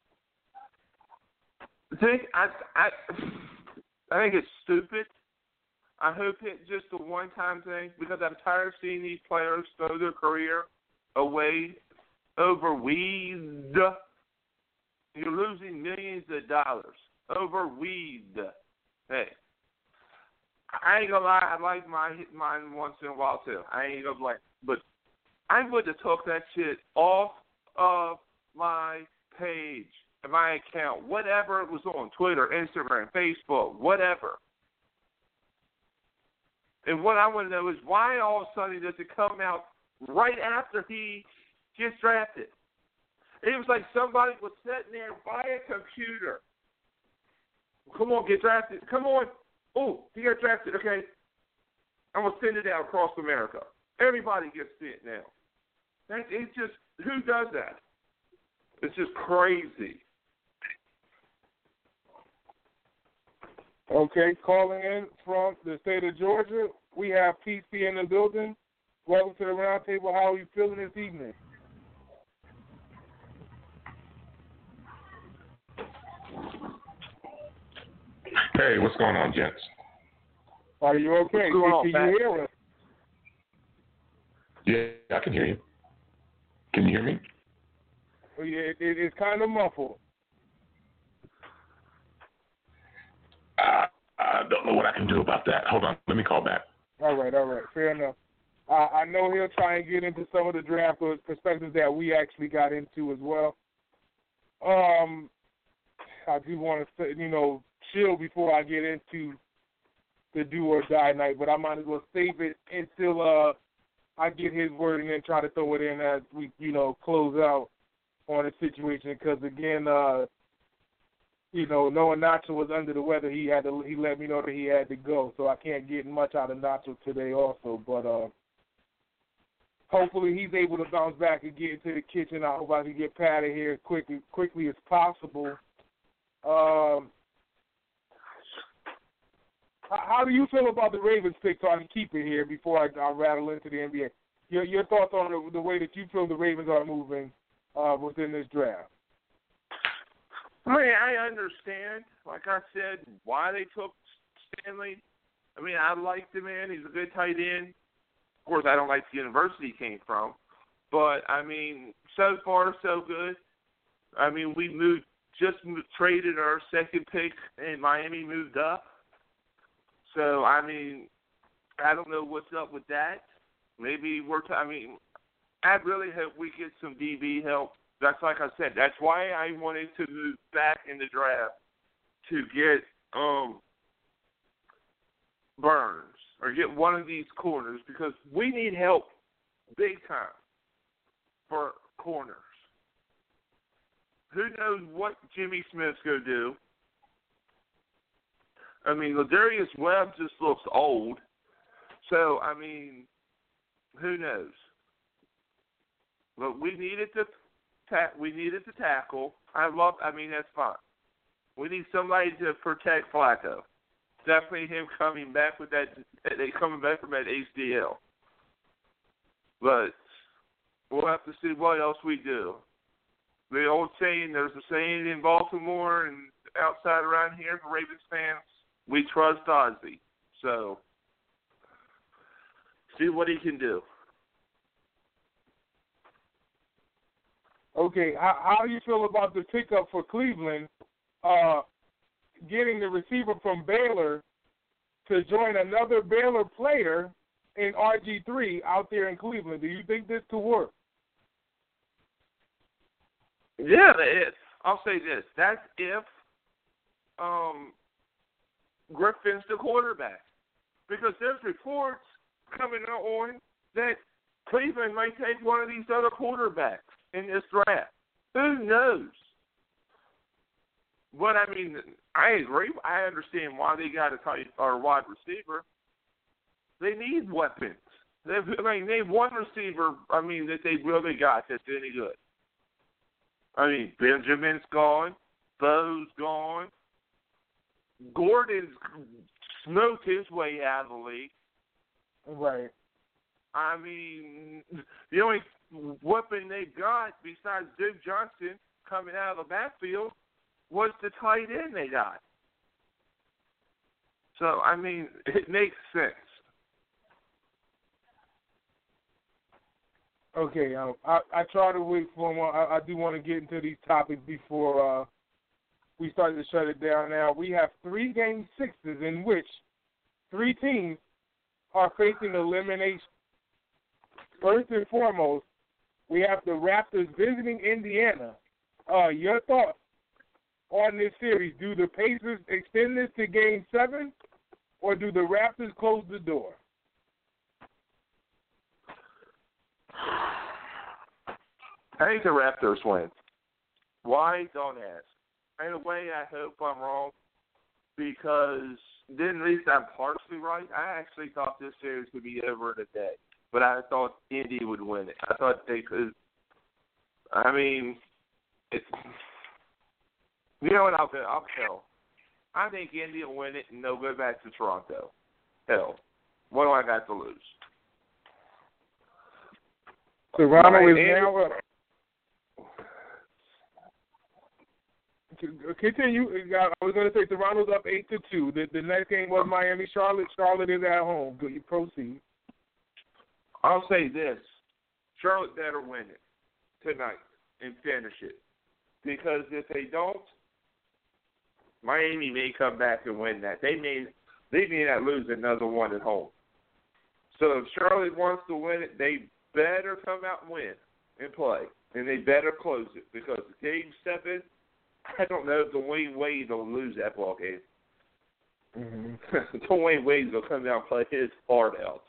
think I, I, I think it's stupid. I hope it's just a one-time thing because I'm tired of seeing these players throw their career away over weed. You're losing millions of dollars over weed. Hey, I ain't gonna lie. I like my mine once in a while too. I ain't gonna lie, but I'm going to talk that shit off of my page, my account, whatever it was on, Twitter, Instagram, Facebook, whatever. And what I want to know is why all of a sudden does it come out right after he gets drafted? It was like somebody was sitting there by a computer. Come on, get drafted. Come on. Oh, he got drafted. Okay. I'm going to send it out across America. Everybody gets it now. That, it's just, who does that? It's just crazy. Okay, calling in from the state of Georgia, we have P C in the building. Welcome to the round table. How are you feeling this evening? Hey, what's going on, gents? Are you okay? What's going on, can Pat? you hear us? Yeah, I can hear you. Can you hear me? Well, yeah, it, it, it's kind of muffled. Uh, I don't know what I can do about that. Hold on. Let me call back. All right, all right. Fair enough. Uh, I know he'll try and get into some of the draft perspectives that we actually got into as well. Um, I do want to, you know, chill before I get into the do or die night, but I might as well save it until uh, I get his word and then try to throw it in as we, you know, close out on the situation. Because again, uh, you know, knowing Nacho was under the weather, he had to. He let me know that he had to go, so I can't get much out of Nacho today, also. But uh, hopefully, he's able to bounce back and get into the kitchen. I hope I can get Pat in here quickly, quickly as possible. Um, how, how do you feel about the Ravens pick? So I can keep it here before I, I rattle into the N B A. Your your thoughts on the, the way that you feel the Ravens are moving uh, within this draft? I mean, I understand, like I said, why they took Stanley. I mean, I like the man. He's a good tight end. Of course, I don't like the university he came from. But, I mean, so far, so good. I mean, we moved, just moved, traded our second pick, and Miami moved up. So, I mean, I don't know what's up with that. Maybe we're, t- I mean, I really hope we get some D B help. That's like I said. That's why I wanted to move back in the draft to get um, Burns or get one of these corners because we need help big time for corners. Who knows what Jimmy Smith's going to do? I mean, Ladarius Webb just looks old. So, I mean, who knows? But we needed to ta- we needed to tackle. I love. I mean, that's fine. We need somebody to protect Flacco. Definitely him coming back with that. They coming back from that A C L. But we'll have to see what else we do. The old saying, there's a saying in Baltimore and outside around here for Ravens fans, we trust Ozzie. So see what he can do. Okay, how, how do you feel about the pickup for Cleveland, uh, getting the receiver from Baylor to join another Baylor player in R G three out there in Cleveland? Do you think this could work? Yeah, it, I'll say this. That's if um, Griffin's the quarterback. Because there's reports coming on that Cleveland might take one of these other quarterbacks in this draft. Who knows? But, I mean, I agree. I understand why they got a tight or wide receiver. They need weapons. They've, I mean, they've one receiver, I mean, that they really got that's any good. I mean, Benjamin's gone. Bo's gone. Gordon's smoked his way out of the league. Right. I mean, the only weapon they got besides Duke Johnson coming out of the backfield was the tight end they got. So, I mean, it makes sense. Okay, um, I, I try to wait for one. I, I do want to get into these topics before uh, we start to shut it down. Now, we have three game sixes in which three teams are facing elimination. First and foremost, we have the Raptors visiting Indiana. Uh, your thoughts on this series? Do the Pacers extend this to game seven, or do the Raptors close the door? I think the Raptors win. Why? Don't ask. In a way, I hope I'm wrong, because then at least I'm partially right. I actually thought this series would be over in a day, but I thought Indy would win it. I thought they could. I mean, it's, you know what? I'll, I'll tell. I think Indy will win it, and they'll go back to Toronto. Hell, what do I got to lose? Toronto is now up. Continue. I was going to say Toronto's up eight to two. The, the next game was Miami Charlotte. Charlotte is at home. Good, you proceed. I'll say this: Charlotte better win it tonight and finish it, because if they don't, Miami may come back and win that. They may they may not lose another one at home. So if Charlotte wants to win it, they better come out and win and play, and they better close it, because game seven, I don't know if Dwayne Wade will lose that ball game. Mm-hmm. Dwayne Wade will come out and play his heart out.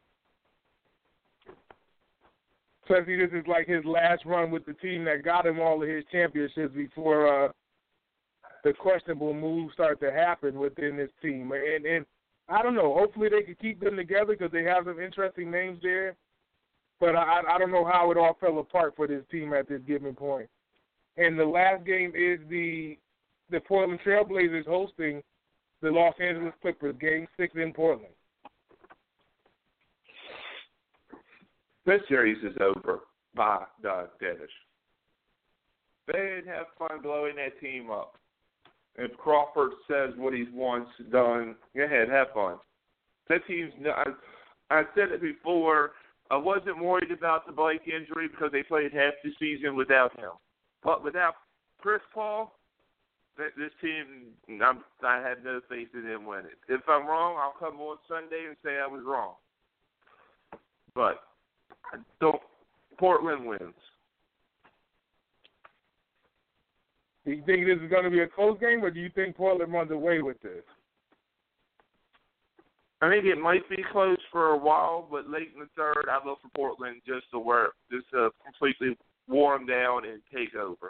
Especially this is like his last run with the team that got him all of his championships before uh, the questionable moves start to happen within this team. And, and I don't know. Hopefully they can keep them together, because they have some interesting names there. But I, I don't know how it all fell apart for this team at this given point. And the last game is the the Portland Trailblazers hosting the Los Angeles Clippers, game six in Portland. This series is over. Bye, done, finish. They didn't have fun blowing that team up. If Crawford says what he's once done, go ahead, have fun. That team's not, I, I said it before, I wasn't worried about the Blake injury because they played half the season without him. But without Chris Paul, this team, I'm, I had no faith in them winning. If I'm wrong, I'll come on Sunday and say I was wrong. But I don't. Portland wins. Do you think this is going to be a close game, or do you think Portland runs away with this? I think it might be close for a while, but late in the third, I look for Portland just to work, just to completely warm down and take over.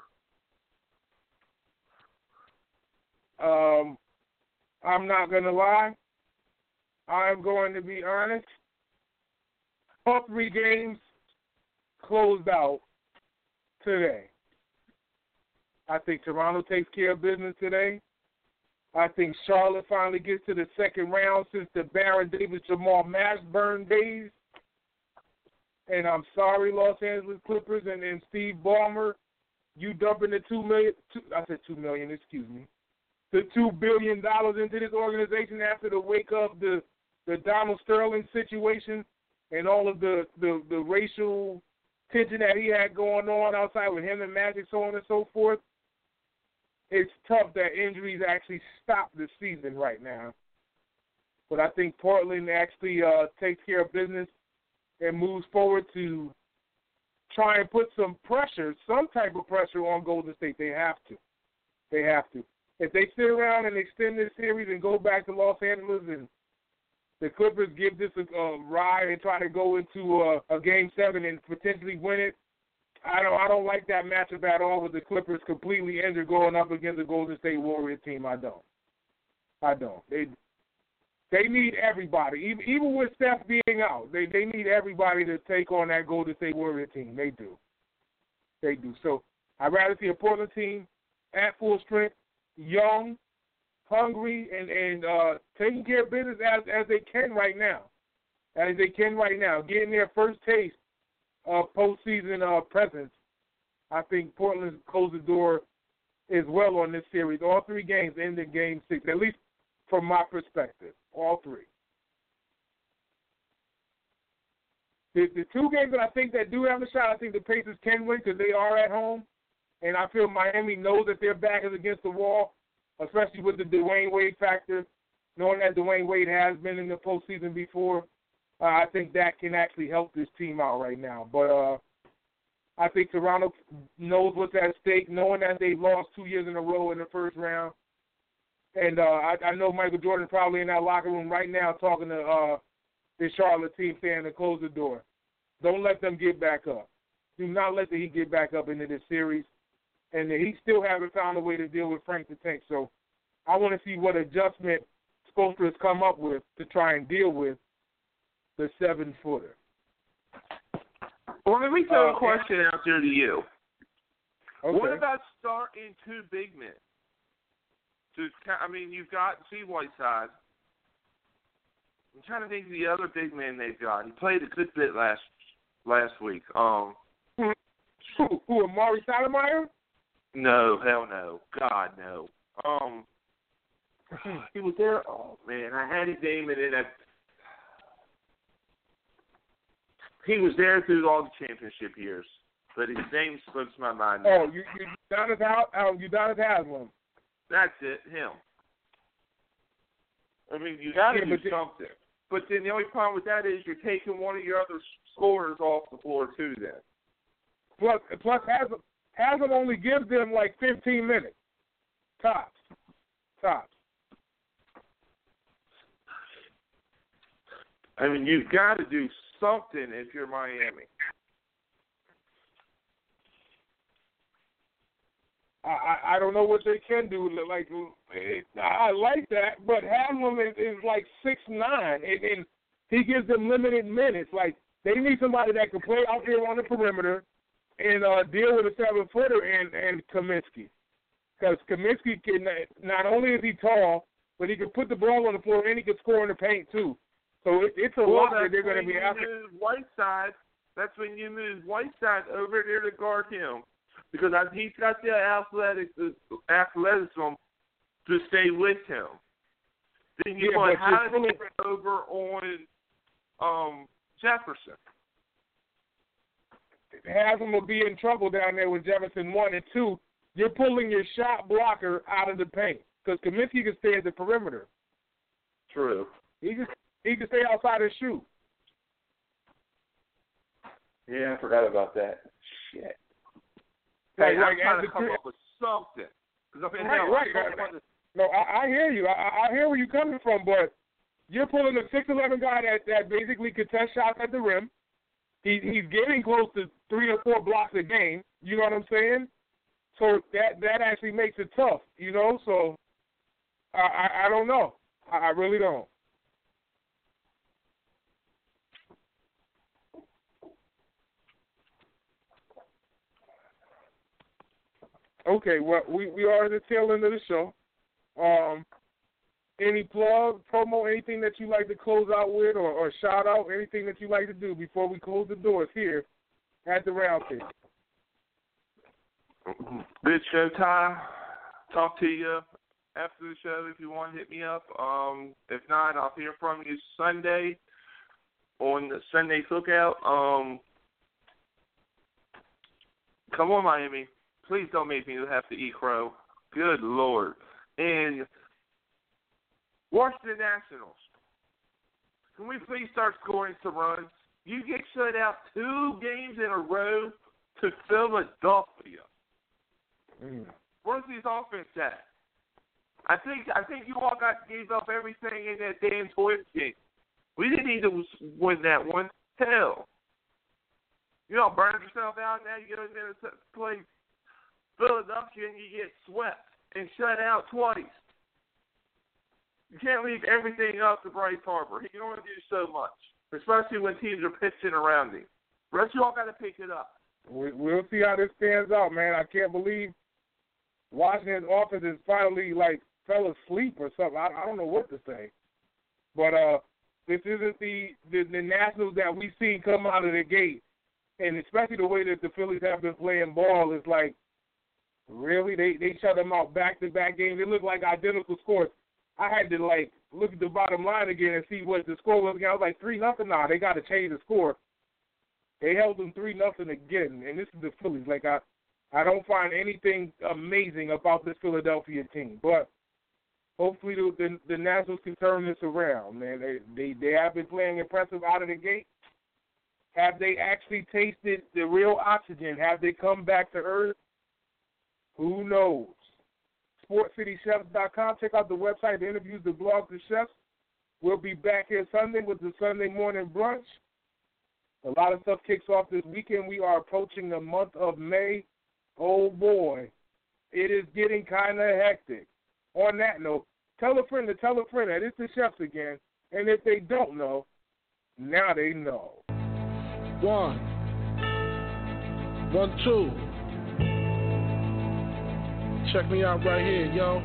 Um, I'm not going to lie. I'm going to be honest. All three games closed out today. I think Toronto takes care of business today. I think Charlotte finally gets to the second round since the Baron Davis Jamal Mashburn days. And I'm sorry, Los Angeles Clippers and, and Steve Ballmer, you dumping the two million. Two, I said two million. Excuse me. The two billion dollars into this organization after the wake of the the Donald Sterling situation and all of the, the, the racial tension that he had going on outside with him and Magic, so on and so forth. It's tough that injuries actually stop the season right now. But I think Portland actually uh, takes care of business and moves forward to try and put some pressure, some type of pressure on Golden State. They have to. They have to. If they sit around and extend this series and go back to Los Angeles and the Clippers give this a, a ride and try to go into a, a game seven and potentially win it, I don't I don't like that matchup at all with the Clippers completely injured going up against the Golden State Warriors team. I don't. I don't. They they need everybody. Even, even with Steph being out, they, they need everybody to take on that Golden State Warriors team. They do. They do. So I'd rather see a Portland team at full strength, young, hungry, and, and uh, taking care of business as, as they can right now. As they can right now. Getting their first taste of postseason uh, presence. I think Portland closed the door as well on this series. All three games ended game six, at least from my perspective. All three. The, the two games that I think that do have a shot, I think the Pacers can win because they are at home. And I feel Miami knows that their back is against the wall, especially with the Dwayne Wade factor, knowing that Dwayne Wade has been in the postseason before. Uh, I think that can actually help this team out right now. But uh, I think Toronto knows what's at stake, knowing that they've lost two years in a row in the first round. And uh, I, I know Michael Jordan probably in that locker room right now talking to uh, the Charlotte team saying to close the door. Don't let them get back up. Do not let the Heat get back up into this series. And the Heat still haven't found a way to deal with Frank the Tank. So I want to see what adjustment Spoelstra has come up with to try and deal with the seven-footer. Well, let me throw uh, a question out there to you. Okay. What about starting two big men? To, I mean, you've got, see Whiteside. I'm trying to think of the other big man they've got. He played a good bit last last week. Um, Who, who Amari Stoudemire? No, hell no. God, no. Um, he was there. Oh, man, I had his name in it. I, he was there through all the championship years, but his name slips my mind now. Oh, you, you Udonis Haslam. Udonis Haslam. That's it, him. I mean, you got to Yeah, do but something. But then the only problem with that is you're taking one of your other scorers off the floor, too, then. Plus, plus Haslam, Haslam only gives them like fifteen minutes. Tops. Tops. I mean, you've got to do something if you're Miami. I, I, I don't know what they can do. Like I like that, but Haslam is, is like six nine, and, and he gives them limited minutes. Like they need somebody that can play out there on the perimeter and uh, deal with a seven footer and and Kaminsky, because Kaminsky can not only is he tall, but he can put the ball on the floor and he can score in the paint too. So it, it's a well, lot that they're going to be after. Move Whiteside. That's when you move Whiteside over there to guard him. Because I, he's got the athletic, the athleticism to stay with him. Then you yeah, put Howard but over on um, Jefferson. Haslam will be in trouble down there with Jefferson one and two. You're pulling your shot blocker out of the paint because Kaminsky can stay at the perimeter. True. He can he can stay outside and shoot. Yeah, I forgot about that. Shit. Like, Hey, like I'm trying as to the come three, up with something. Cause I mean, right, hell, right. I right. to... No, I, I hear you. I, I hear where you're coming from, but you're pulling a six eleven guy that, that basically contests shots at the rim. He, he's getting close to three or four blocks a game. You know what I'm saying? So that that actually makes it tough, you know? So I, I, I don't know. I, I really don't. Okay, well, we, we are at the tail end of the show. Um, any plug, promo, anything that you like to close out with or, or shout out, anything that you like to do before we close the doors here at the Round Table? Good show, Ty. Talk to you after the show if you want to hit me up. Um, if not, I'll hear from you Sunday on the Sunday Cookout. Um, come on, Miami. Please don't make me have to eat crow. Good Lord. And Washington Nationals. Can we please start scoring some runs? You get shut out two games in a row to Philadelphia. Mm. Where's this offense at? I think I think you all got gave up everything in that damn Twins game. We didn't need to win that one. Hell. You all burned yourself out now. You get in there to play Philadelphia and you get swept and shut out twice. You can't leave everything up to Bryce Harper. He can only do so much, especially when teams are pitching around him. The rest of you all got to pick it up. we, we'll see how this pans out, man. I can't believe Washington's offense is finally, like, fell asleep or something. I, I don't know what to say. But uh, this isn't the, the, the Nationals that we've seen come out of the gate. And especially the way that the Phillies have been playing ball is like, really? They they shut them out back-to-back games. They look like identical scores. I had to, like, look at the bottom line again and see what the score was again. I was like, three nothing now. They got to change the score. They held them three nothing again, and this is the Phillies. Like, I, I don't find anything amazing about this Philadelphia team. But hopefully the, the, the Nationals can turn this around, man. They, they, they have been playing impressive out of the gate. Have they actually tasted the real oxygen? Have they come back to earth? Who knows? Sports City Chefs dot com. Check out the website, the interviews, the blogs, the chefs. We'll be back here Sunday with the Sunday morning brunch. A lot of stuff kicks off this weekend. We are approaching the month of May. Oh, boy. It is getting kind of hectic. On that note, tell a friend to tell a friend that it's the chefs again. And if they don't know, now they know. One. One, two. Check me out right here, yo.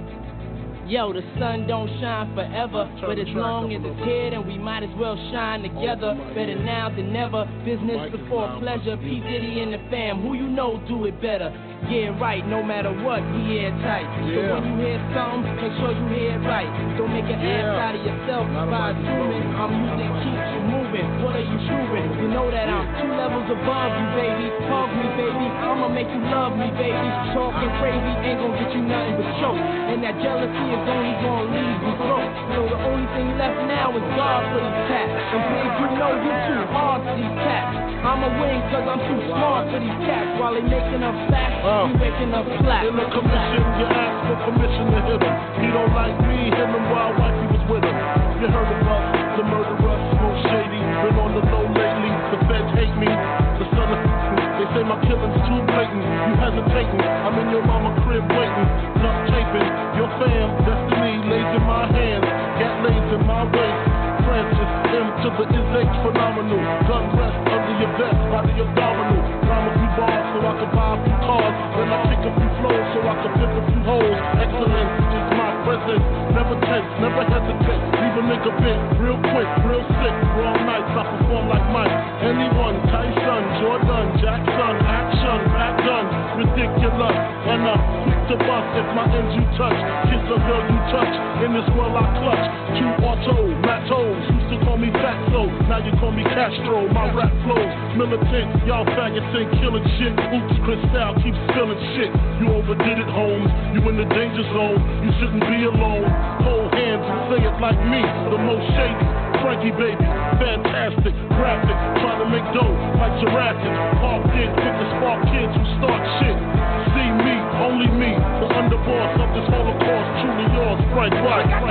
Yo, the sun don't shine forever, but as long as it's here, then we might as well shine together. Better now than never, business before pleasure. P. Diddy and the fam, who you know do it better. Yeah, right, no matter what, we airtight. So Yeah. when you hear something, make sure you hear it right. Don't make an ass Yeah. out of yourself Not by about assuming you. our music keeps you moving. What are you proving? You know that I'm two levels above you, baby. Hug me, baby. I'ma make you love me, baby. Talking crazy ain't gonna get you nothing but choke. And that jealousy is only gonna leave you broke. So the only thing left now is God for these cats. And big, you know you too hard for these cats. I'ma win cause I'm too smart for these cats. While they making up facts, Uh. we waking up flat. In the commission, you ask for permission to hit him. He don't like me, hit him while wifey was with him. You heard of us, the murderer, Smoke Shady. Been on the low lately, the feds hate me. The son of they say my killing's too blatant. You hesitating, I'm in your mama crib waiting. Duct taping, your fam, destiny lays in my hands. Gat lays in my waist. Francis, M to the is H phenomenal. Gun rest under your vest, body abdominal. Rhyme a few bars so I can buy a few cars. Then I kick a few flows so I can flip a few holes. Excellence is my presence. Never tense, never hesitate. Leave a nigga bent real quick, real sick. Raw nights, I perform like Mike. Anyone, Tyson, Jordan, Jackson, action, back guns, ridiculous. And I'm quick to bust if my ends you touch. Kiss a girl you touch. In this world I clutch. Two auto, Matos. Used to call me Fatso. Now you call me Castro. My rap flows militant. Y'all faggots ain't killing shit. Oops, Cristal keeps spilling shit. You overdid it, Holmes. You in the danger zone. You shouldn't be alone. Hold hands and say it like me. The most shady. Frankie baby, fantastic, graphic, trying to make dough like Jurassic. Parked in, pick the spark kids who start shit. See me, only me, the underboss of this holocaust, truly yours, Frank White.